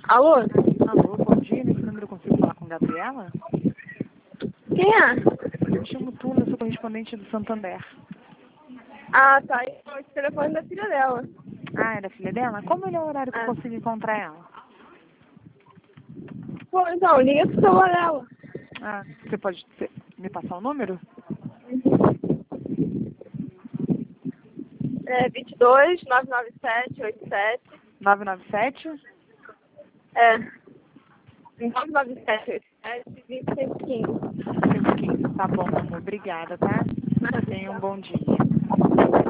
Alô? Alô, bom dia. Nesse número eu consigo falar com Gabriela? Quem é? Eu me chamo Tuna, eu sou correspondente do Santander. Ah, tá. Esse telefone da filha dela. Ah, é da filha dela? Qual o melhor horário que eu Ah. consigo encontrar ela? Pô, então, liga pro celular dela. Ah, você pode me passar o número? É 22 997 87. 997? É. 997 87 2615. 15. Tá bom, meu amor. Obrigada, tá? Tenha um bom dia.